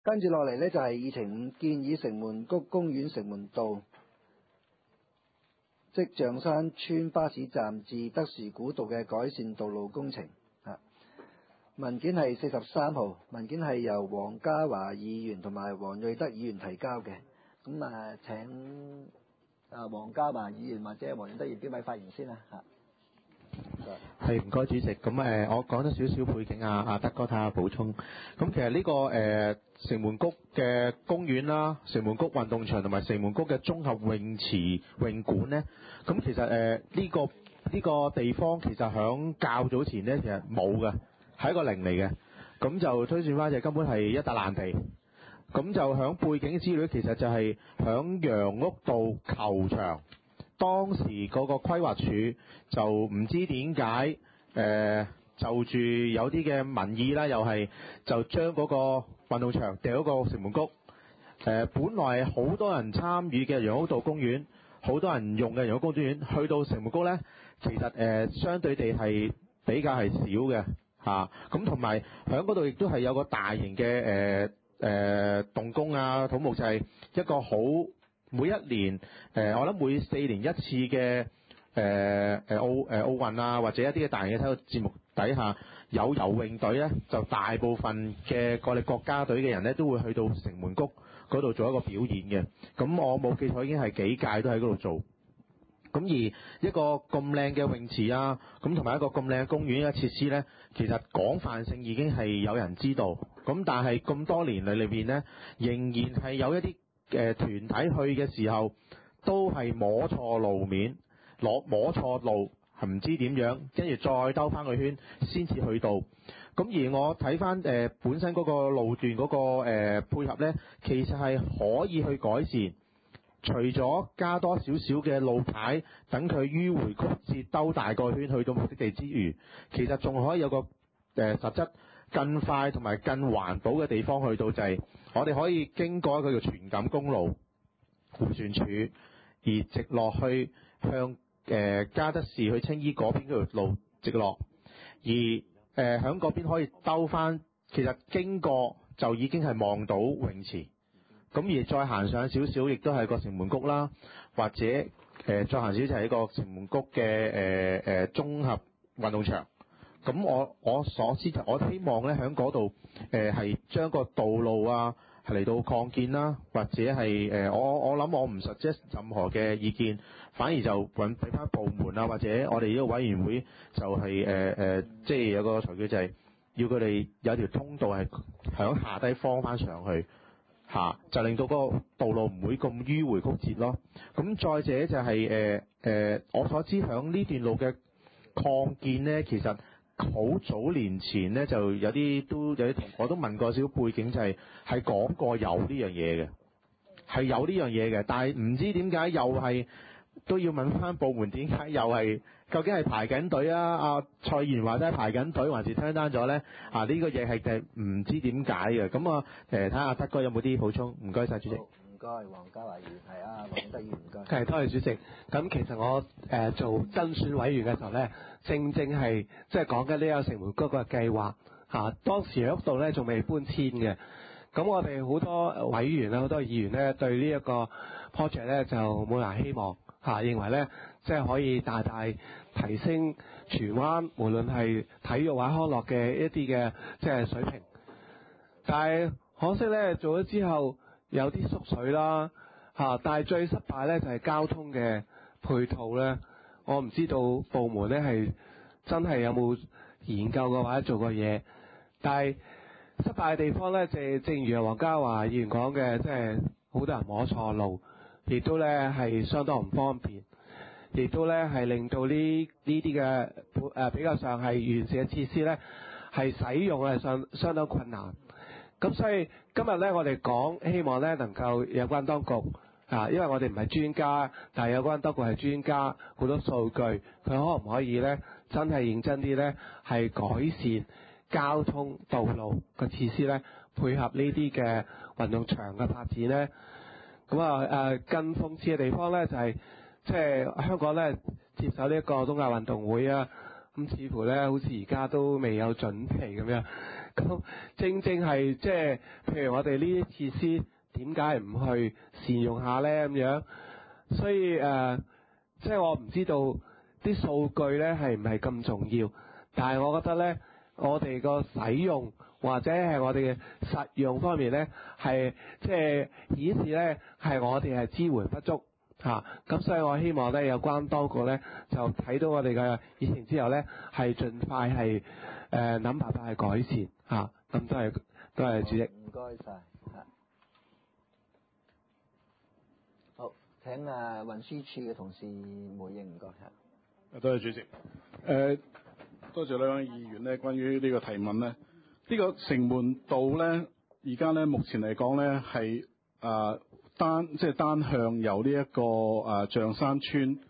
跟住落嚟呢，就係議程5，建議城門谷公園城門道即象山村巴士站至德士古道嘅改善道路工程。文件係43號，文件係由黃家華議員同埋黃瑞德議員提交嘅。咁請黃家華議員或者黃瑞德議員邊位發言先啦嚇。 係，唔該主席。咁我講咗少少背景啊，德哥睇下補充。咁其實呢個城門谷嘅公園啦、城門谷運動場同埋城門谷嘅綜合泳池泳館呢，咁其實呢個地方其實響較早前呢，其實冇嘅，係一個零嚟嘅。咁就推算翻就根本係一笪爛地。咁就響背景資料其實就係響楊屋道球場。當時嗰個規劃署就唔知點解就住有啲嘅民意啦，又係就將嗰個運動場掉咗個城門谷。本來好多人參與嘅楊屋道公園，好多人用嘅楊屋公園，去到城門谷呢，其實相對地係比較係少嘅嚇。咁同埋喺嗰度亦都係有個大型嘅動工啊，土木就係一個好。每一年我諗每4年一次嘅奧運啊，或者一啲嘅大型嘅體育節目底下，有游泳隊呢，就大部分嘅我哋國家隊嘅人呢，都會去到城門谷嗰度做一個表演嘅。咁我冇記錯已經係幾屆都喺嗰度做。咁而一個咁靚嘅泳池啊，咁同埋一個咁靚嘅公園嘅設施呢，其實廣泛性已經係有人知道。咁但係咁多年裏邊呢，仍然係有一啲團體去嘅時候都係摸錯路面，摸錯路係唔知點樣，跟住再兜翻個圈先至去到。咁而我睇翻本身嗰個路段嗰個配合呢，其實係可以去改善。除咗加多少少嘅路牌，等佢迂迴曲折兜大個圈去到目的地之餘，其實仲可以有個實質更快同埋更環保嘅地方去到，就係我哋可以經過一個叫荃錦公路迴旋處，而直落去向嘉德市去青衣嗰邊嗰條路直落，而響嗰邊可以兜翻，其實經過就已經係望到泳池。咁而再行上少少，亦都係個城門谷啦，或者再行少少就係一個城門谷嘅綜合運動場。咁我所知就我希望咧喺嗰度係將個道路啊係嚟到擴建啦，或者係我諗我唔 suggest 任何嘅意見，反而就俾翻部門啊，或者我哋呢個委員會就係即係有個裁決就係要佢哋有條通道係響下低放翻上去。就令到嗰個道路唔會咁迂迴曲折咯。咁再者就係我所知響呢段路嘅擴建呢，其實好早年前呢，就有啲我都問過少少背景，就係講過有呢樣嘢嘅，係有呢樣嘢嘅，但係唔知點解又係都要問翻部門點解又係究竟係排緊隊啊？蔡議員話齋排緊隊，還是聽單咗呢？呢個嘢係唔知點解嘅。咁睇下德哥有冇啲補充？唔該晒主席。 唔該，黃家華議員係黃德議員唔該。 係，多謝主席。咁其實我做甄選委員嘅時候呢，正係即係講緊呢個城門谷個計劃嚇。當時喺度呢仲未搬遷嘅。咁我哋好多委員啦，好多議員呢，對呢一個 project 呢就冇人希望嚇，認為呢即係可以大大提升荃灣無論係體育或康樂嘅一啲嘅即係水平。但係可惜呢，做咗之後有啲縮水啦嚇，但係最失敗呢就係交通嘅配套呢。我唔知道部門呢係真係有冇研究過或者做過嘢，但係失敗嘅地方呢，正如黃家華議員講嘅，即係好多人摸錯路，亦都呢係相當唔方便，亦都呢係令到呢啲嘅比較上係完善嘅設施呢係使用係相當困難。咁所以今日呢，我哋講希望呢能夠有關當局因為我哋唔係專家，但係有關當局係專家，好多數據，佢可唔可以呢真係認真啲呢係改善交通道路嘅設施呢，配合呢啲嘅運動場嘅發展呢？咁更諷刺嘅地方呢，就係即係香港呢接手呢一個東亞運動會啊，咁似乎呢好似而家都未有準備咁樣。 咁正正係即係譬如我哋呢啲設施點解唔去善用下咧咁樣？所以即係我唔知道啲數據咧係唔係咁重要，但係我覺得咧，我哋個使用或者係我哋嘅實用方面咧，係即係顯示咧係我哋係支援不足嚇。咁所以我希望咧有關當局咧就睇到我哋嘅疫情之後咧，係盡快係諗辦法去改善嚇。咁多謝主席。 唔該晒。好，請運輸處嘅同事回應，唔該嚇。 多謝主席。多謝兩位議員咧，關於呢個提問咧，呢個城門道咧，而家咧目前嚟講咧係單向由呢一個象山村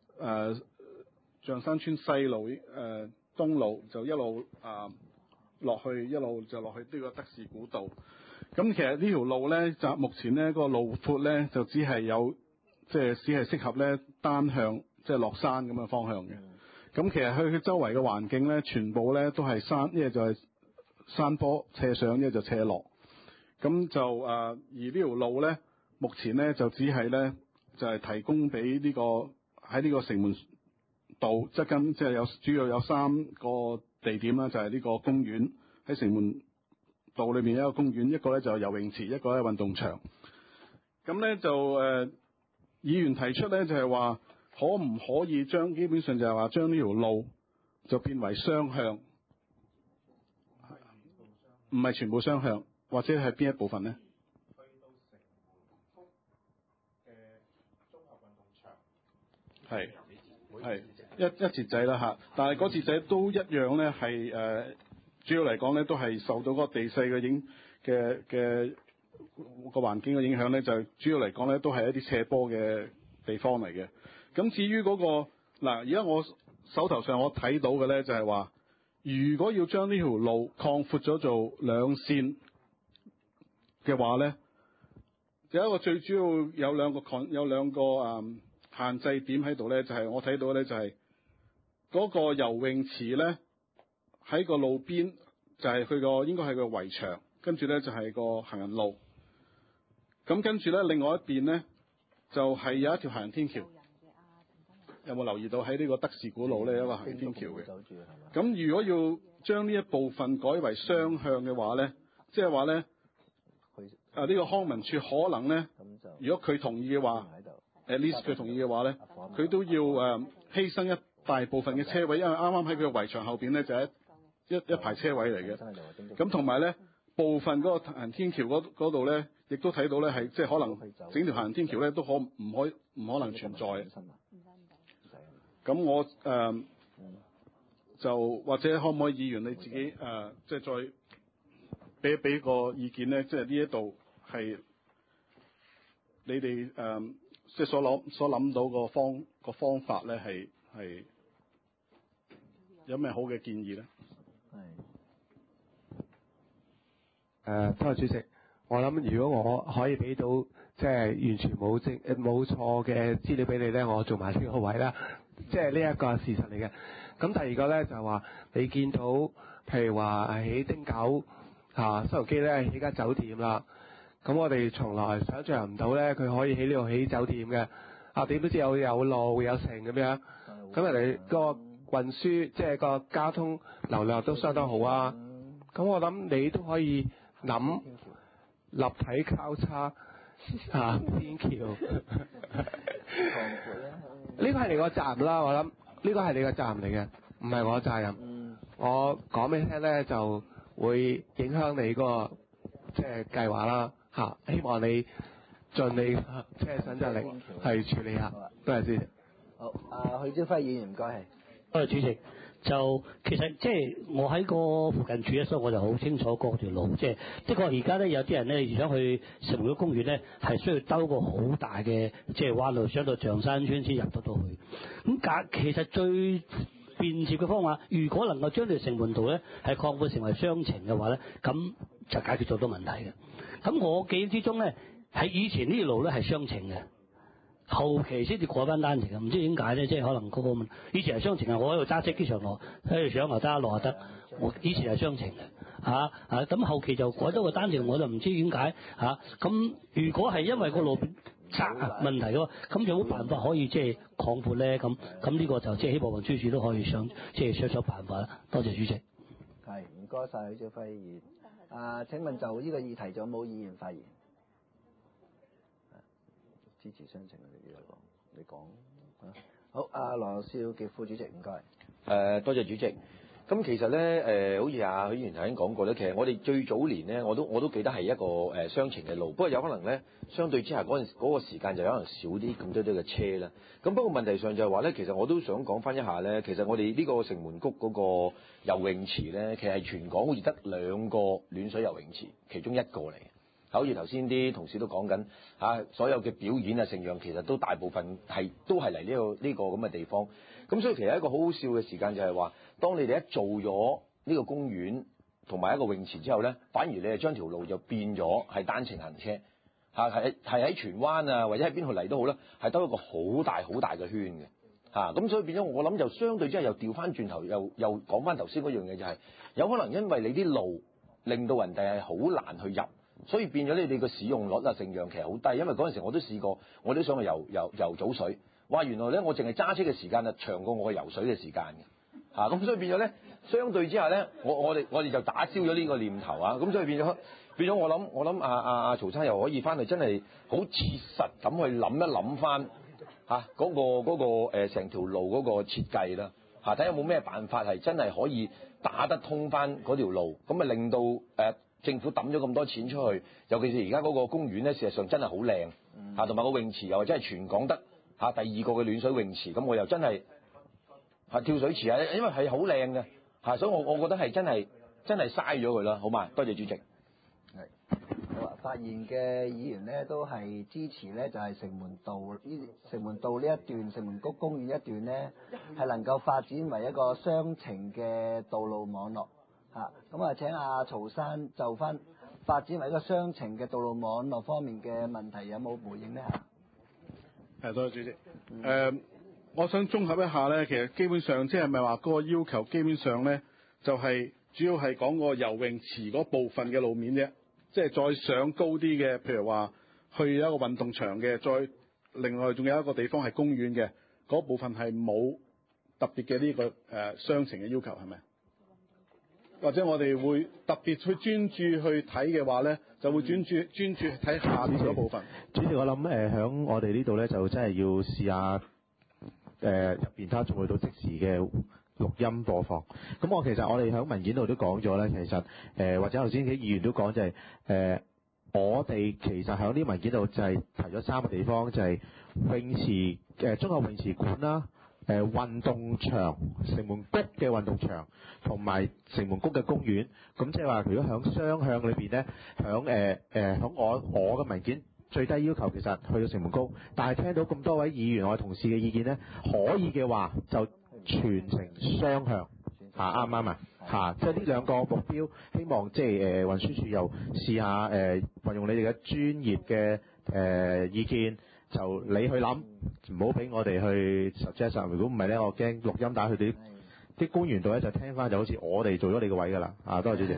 西路東路就一路落去，一路就落去呢個德士古道。咁其實呢條路咧，就目前咧個路闊咧就只係有只係適合咧單向落山咁嘅方向嘅。咁其實佢周圍嘅環境咧，全部咧都係山，一係就係山坡斜上，一係就斜落。咁就而呢條路咧，目前咧就只係咧就係提供俾呢個喺呢個城門道側跟，即係有主要有3個地點啦，就係呢個公園喺城門道裏面有一個公園，一個咧就係游泳池，一個咧運動場。咁咧就議員提出咧就係話，可唔可以基本上就係話將呢條路就變為雙向，唔係全部雙向，或者係邊一部分呢？去到城門谷嘅綜合運動場，係一節仔啦嚇，但係嗰節仔都一樣咧，係主要嚟講咧都係受到嗰個地勢嘅個環境嘅影響咧，就主要嚟講咧都係一啲斜坡嘅地方嚟嘅。咁至於嗰個而家我手頭上我睇到嘅咧就係話，如果要將呢條路擴闊咗做2線嘅話咧，有一個最主要有兩個限制點喺度咧，就係我睇到咧就係嗰個游泳池咧喺個路邊，就係佢個應該係個圍牆，跟住咧就係個行人路。咁跟住咧另外一邊咧就係有一條行人天橋。有冇留意到喺呢個德士古路咧有一個行人天橋嘅？咁如果要將呢一部分改為雙向嘅話咧，即係話咧呢個康文署可能咧，如果佢同意嘅話，at least 佢同意嘅話咧，佢都要犧牲一大部分嘅車位，因為啱啱喺佢嘅圍牆後邊咧就係一排車位嚟嘅。咁同埋咧部分嗰個行人天橋嗰度咧，亦都睇到咧係即係可能整條行人天橋咧都唔可能存在。咁我就或者可唔可以議員你自己即係再俾個意見咧？即係呢一度係你哋即係所諗到個方法咧，係有咩好嘅建議咧？ 多謝主席。我諗如果我可以俾到即係完全冇錯嘅資料俾你咧，我做埋呢個位啦。即係呢一個事實嚟嘅。咁第二個咧就係話，你見到譬如話喺汀九新鴻基咧起間酒店啦。咁我哋從來想像唔到咧，佢可以喺呢度起酒店嘅。點都知有路有城咁樣。咁人哋個運輸即係個交通流量都相當好啊。咁我諗你都可以諗立體交叉天橋。呢個係你個責任啦，我諗呢個係你個責任嚟嘅，唔係我責任。我講俾你聽咧，就會影響你個即係計劃啦嚇。希望你盡你即係想像力去處理下。多謝主席。 好，許招輝議員唔該係。 多謝主席。就其實即係我喺個附近住咧，所以我就好清楚嗰條路。即係的確而家咧有啲人咧想去城門谷公園咧，係需要兜個好大嘅即係彎路上到象山村先入得到去。咁其實最便捷嘅方法，如果能夠將條城門道咧係擴闊成為雙程嘅話咧，咁就解決咗好多問題嘅。咁我記憶之中咧，喺以前呢條路咧係雙程嘅。 後期先至改翻單程嘅，唔知點解咧？即係可能嗰個以前係雙程啊，我喺度揸車機場落，喺度上又得，落又得。我以前係雙程嘅，咁後期就改咗個單程，我就唔知點解咁如果係因為個路窄問題嘅話，咁有冇辦法可以即係擴闊咧？咁呢個就即係希望運輸署都可以想辦法啦。多謝主席。 係，唔該晒許兆輝議員。請問就呢個議題仲有冇議員發言？支持雙程你講好。羅少傑副主席，唔該。 多謝主席。咁其實咧，好似許議員頭先講過咧，其實我哋最早年咧，我都記得係一個雙程嘅路，不過有可能咧，相對之下嗰個時間就可能少啲咁多嘅車啦。咁不過問題上就係話咧，其實我都想講翻一下咧，其實我哋呢個城門谷嗰個游泳池咧，其實係全港好似得2個暖水游泳池，其中一個嚟嘅。好似頭先啲同事都講緊所有嘅表演啊、盛樣，其實都大部分都係嚟呢個咁嘅地方。咁所以其實一個好好笑嘅時間就係話，當你哋一做咗呢個公園同埋一個泳池之後咧，反而你係將條路就變咗係單程行車係喺荃灣啊或者喺邊度嚟都好啦，係兜一個好大嘅圈嘅咁所以變咗我諗就相對之下又調翻轉頭又講翻頭先嗰樣嘢，就係有可能因為你啲路令到人哋係好難去入。所以變咗你哋個使用率盛樣其實好低，因為嗰陣時我都試過，我都想去游早水，哇！原來咧我淨係揸車嘅時間長過我游水嘅時間嘅，咁所以變咗咧，相對之下咧，我哋就打消咗呢個念頭咁所以變咗我諗阿曹生又可以翻去真係好切實咁去諗一諗翻嗰個成條路嗰個設計啦，睇下有冇咩辦法係真係可以打得通翻嗰條路，咁啊令到政府抌咗咁多錢出去，尤其是而家嗰個公園咧，事實上真係好靚同埋個泳池又或者係全港得第2個嘅暖水泳池，咁我又真係跳水池因為係好靚嘅所以我覺得係真係嘥咗佢啦，好嘛？多謝主席。 好發言嘅議員咧都係支持咧，就係城門道呢一段城門谷公園一段咧，係能夠發展為一個雙程嘅道路網絡。咁請阿曹生就翻發展為一個雙程嘅道路網絡方面嘅問題有冇回應呢？ 多謝主席。我想綜合一下咧，其實基本上即係咪話嗰個要求基本上咧，就係主要係講個游泳池嗰部分嘅路面啫，即係再上高啲嘅，譬如話去一個運動場嘅，再另外仲有一個地方係公園嘅，嗰部分係冇特別嘅呢個雙程嘅要求係咪？或者我哋會特別去專注去睇嘅話咧，就會專注睇下邊嗰部分。 主席，我諗響我哋呢度咧，就真係要試下入邊他仲去到即時嘅錄音播放。咁其實我哋響文件度都講咗咧，其實或者頭先啲議員都講就係我哋其實響啲文件度就係提咗3個地方，就係泳池綜合泳池館啦。運動場城門谷嘅運動場同埋城門谷嘅公園，咁即係話如果響雙向裏邊咧，響我嘅文件最低要求其實去到城門谷，但係聽到咁多位議員我同事嘅意見咧，可以嘅話就全程雙向啱唔啱啊？即係呢2個目標，希望即係運輸署又試下運用你哋嘅專業嘅意見。就你去諗，唔好俾我哋去 suggest。如果唔係咧，我驚錄音打去啲官員度咧，就聽翻就好似我哋做咗你個位㗎啦。多謝主席。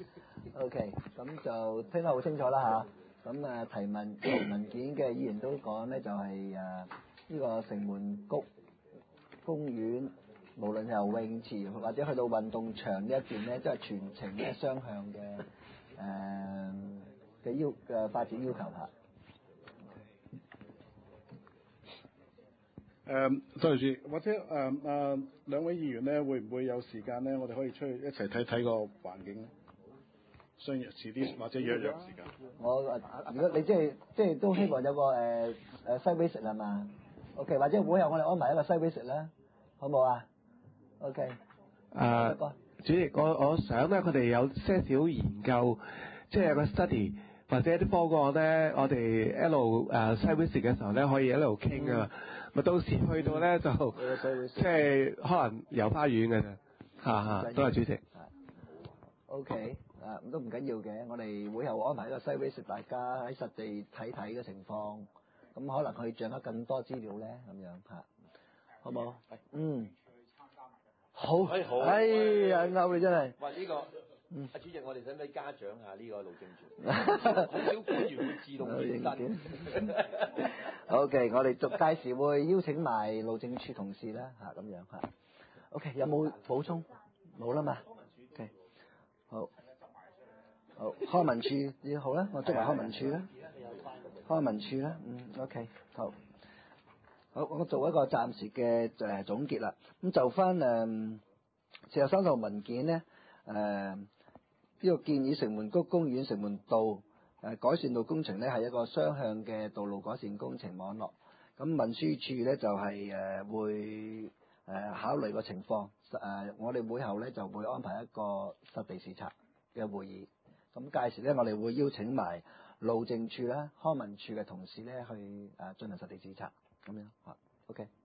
OK，咁就聽得好清楚啦嚇。咁提文件嘅議員都講咧，就係呢個城門谷公園，無論係游泳池或者去到運動場呢一段咧，都係全程嘅雙向嘅發展要求嚇。 多謝主席，或者兩位議員咧，會唔會有時間咧？我哋可以出去一齊睇個環境咧。相約遲啲或者約時間。 如果你即係都希望有個site visit 係嘛 ？OK， 或者會後我哋安排一個site visit啦，好冇啊 ？OK。 主席，我想咧，佢哋有些少研究，即係個 study 或者一啲報告咧，我哋一路site visit 嘅時候咧，可以一路傾啊。咪到時去到咧就即係可能遊花園嘅啫，多謝主席。 OK，咁都唔緊要嘅，我哋會後安排一個 site visit，大家喺實地睇睇嘅情況， 咁可能佢掌握更多資料咧，咁樣嚇，好冇？嗯，好， 好， 哎呀，啱你真係。 喂，呢個阿主席，我哋使唔使嘉獎下呢個路政署？好少官員會自動現身。 OK， 我哋屆時會邀請埋路政署同事啦，嚇咁樣嚇。OK， 有冇補充？冇啦嘛。OK， 好。好，康文署你好啦，我捉埋康文署啦。康文署啦，OK， 好。好，我做一個暫時嘅總結啦。咁就翻43號文件咧，呢個建議城門谷公園城門道改善路工程咧係一個雙向嘅道路改善工程網絡。咁運輸署咧就係會考慮個情況，我哋會後咧就會安排一個實地視察嘅會議。咁屆時咧，我哋會邀請埋路政署啦、康文署嘅同事咧去進行實地視察，咁樣嚇。OK。